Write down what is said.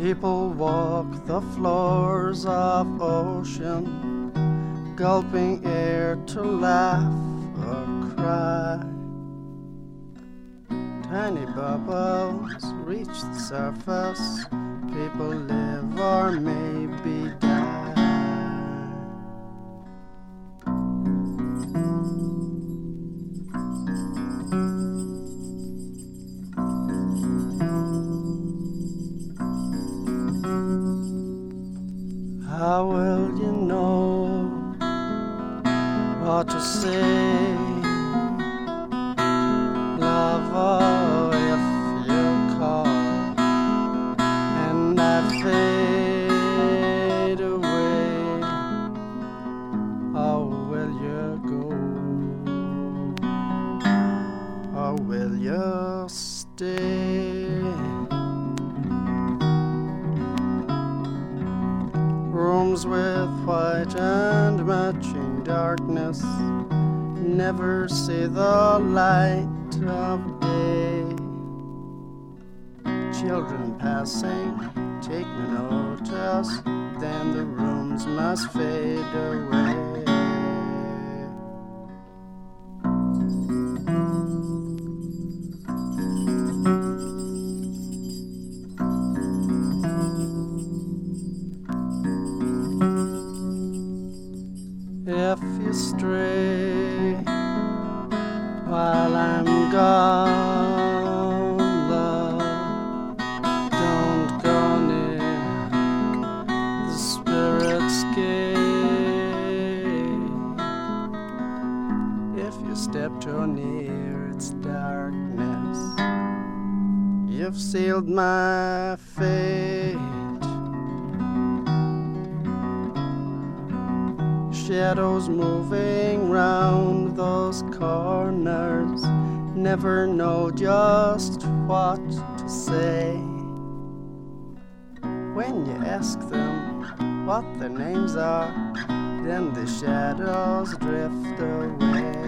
People walk the floors of ocean, gulping air to laugh or cry. Tiny bubbles reach the surface. People live or maybe die. How will you know what to say? Lover, if you call and I fade away, how will you go? Or will you stay? Rooms with white and matching darkness never see the light of day. Children passing take no notice, then the rooms must fade away. If you stray while I'm gone, love, don't go near the spirit's gate. If you step too near its darkness, you've sealed my fate. Shadows moving round those corners never know just what to say. When you ask them what their names are, then the shadows drift away.